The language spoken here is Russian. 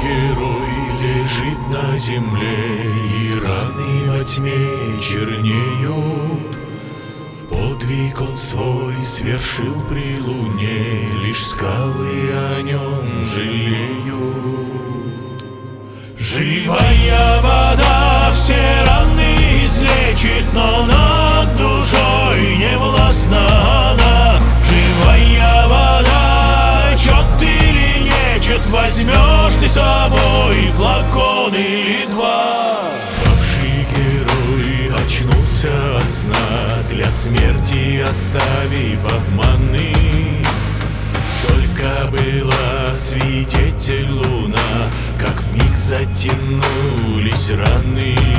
герой лежит на земле, и раны во тьме чернеют. Подвиг он свой свершил при луне, лишь скалы о нем жалеют. Живая вода все раны излечит, но над душой не властна она. Живая вода, чет или нечет, возьмешь ты с собой флакон или два. Павший герой очнулся от сна, для смерти оставив обманы. Только была свидетель луна, как вмиг затянулись раны.